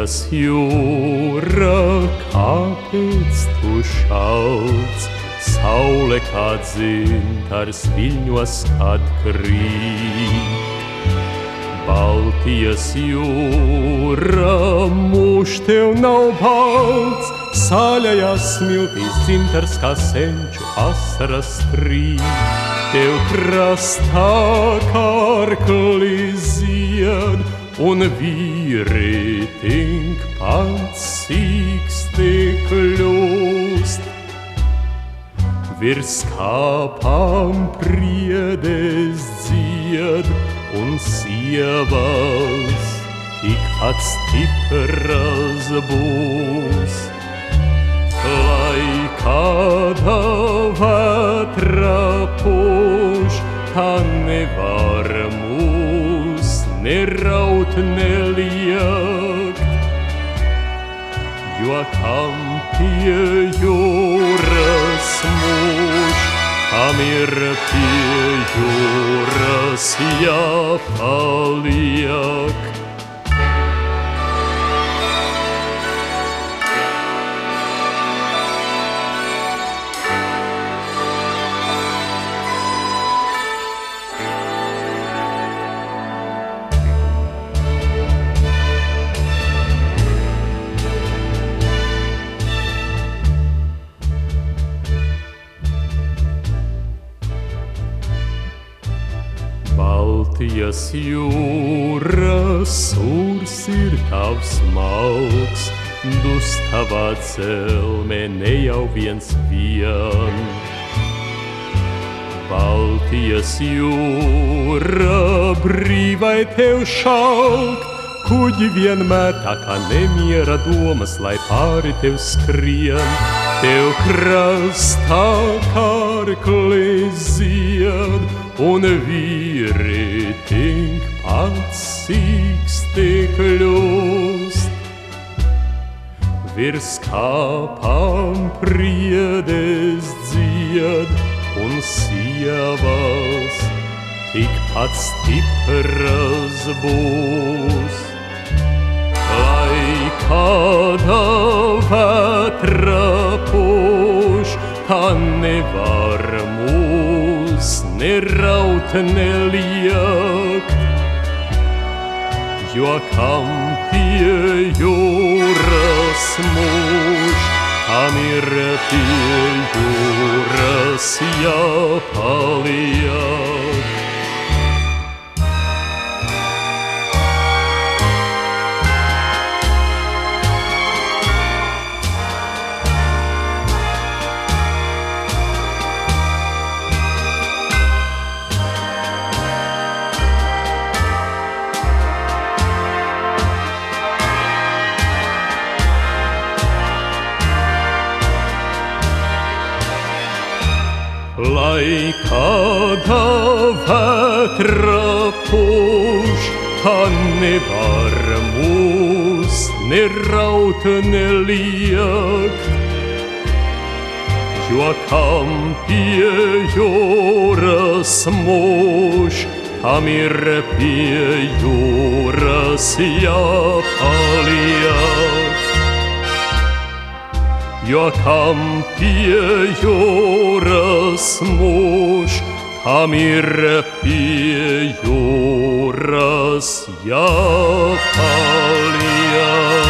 Baltijas jūra, kāpēc tu šauc? Saule kā dzintars viļņos atkrīt. Baltijas jūra, mūžs tev nav balts, sāļajās smiltīs dzintars kā senču asaras krīt. Tev krastā karkli zied, un vīri tink pats sīksti kļūst. Virs kāpām priedes dzied, un sievas tikpat stipras būs. Lai kāda vētra pūš, tā nevar mūs neraut, neliekt, jo kam pie jūras mūž, kam ir pie jūras jāpaliek. Baltijas jūra, sūrs ir tavs malks, dus tavā dzelmē ne jau viens vien. Baltijas jūra, brīvai tev šaukt, kuģi vienmēr tā kā nemiera domas, lai pāri tev skrien. Tev krastā karkli zied, un vīri tink pats sīksti kļūst. Virs kāpām priedes dzied, un sievas tikpat stipras būs. Lai kāda vētra pūš, tā nevar mūs neraut, neliekt, jo kam pie jūras mūž, tam ir pie jūras jāpaliek. Lai kāda vētra pūš, tā nevar mūs neraut, neliekt, jo kam pie jūras mūž, tam ir pie jūras jāpaliek. Jo kam pie jūras mūž, tam ir pie jūras jāpaliek.